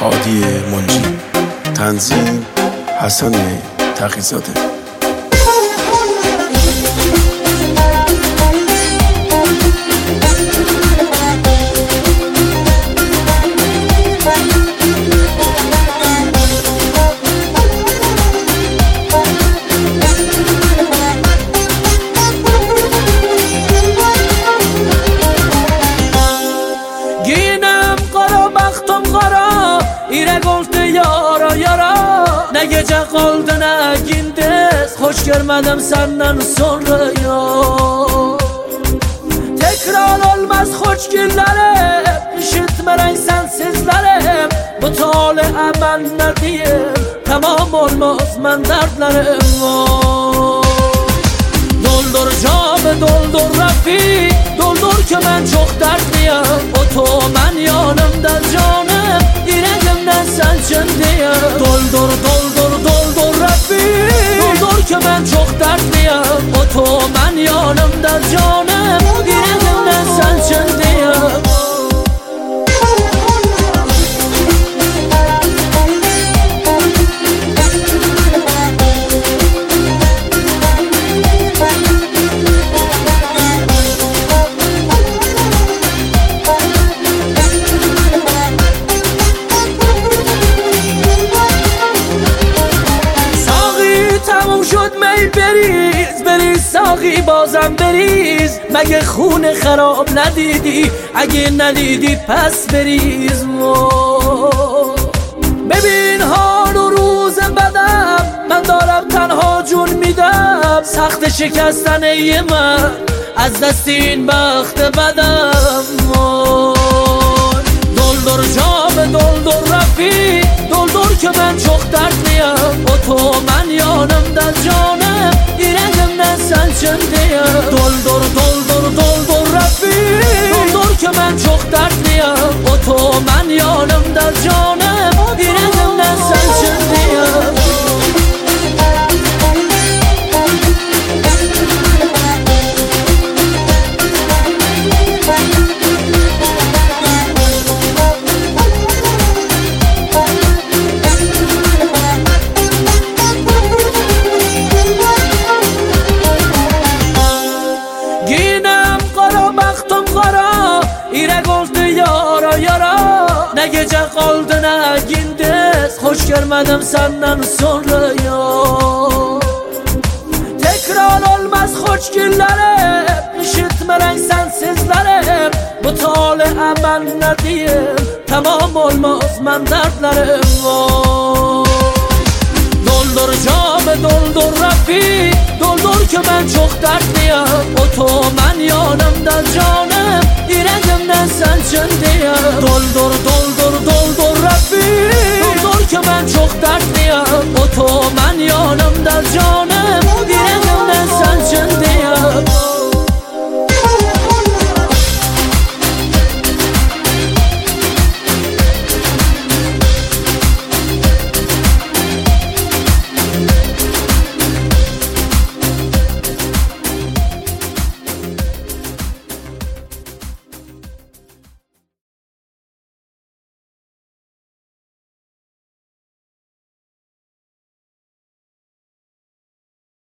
هادی منجی، تنظیم حسن تقی‌زاده. Nege qaldı gindes hoş görmedim senden sonra ya. Tekrar olmaz hoş günlerim, işitmeren sensizlerim. Bu tale aman ne diyeyim, tamam olmaz men dertlerim. Doldur camı doldur Rafi, doldur ki ben çok dertliyim. Otomen yanımda canım, yüreğimden sen çöndüyüm. Doldur Rafi, doldur ki ben çok dertliyim. Otomen yanımda canım, yüreğimden sen çöndüyüm. بریز ساقی بازم بریز، مگه خون خراب ندیدی؟ اگه ندیدی پس بریز. ببین حال و روز بدم، من دارم تنها جون میدم. سخت شکستن من از دست این بخت بدم. doldur camı doldur Rafi, doldur ki ben çok dertliyim. Otomen yanımda canım, yüreğimden sen çöndüyüm. Doldur Rafi, doldur ki ben çok dertliyim. Otomen yanımda canım, yüreğimden sen çöndüyüm. Ne gece kaldı ne gündüz, hoş görmedim senden sonra ya. Tekrar olmaz hoş günlerim, işitmeren sensizlerim. Bu tale aman ne diyeyim, tamam olmaz men dertlerim. Doldur camı doldur Rafi, doldur ki ben çok dertliyim. Otomen yanımda canım, yüreğimden sen çöndüyüm. Doldur